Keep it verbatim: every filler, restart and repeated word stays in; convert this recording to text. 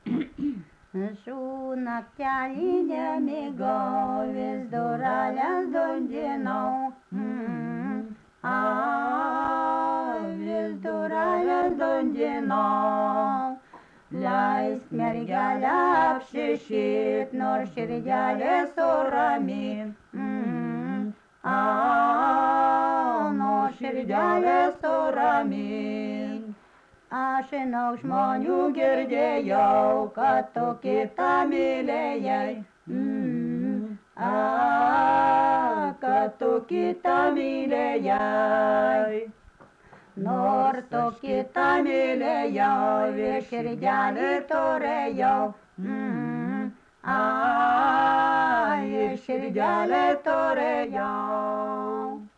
Naktelį nemigau, vis durelės dundinau. A, vis durelės dundinau. Leisk mergelę apšišyt, nors širdelė suramyn. A, nors širdelė suramyn. Aš žinau žmonių girdėjau, kad tu kitą mylėjai. A, kad tu kitą mylėjai. Nors tu kitą mylėjau, vis širdelį turėjau. A, vis širdelį turėjau.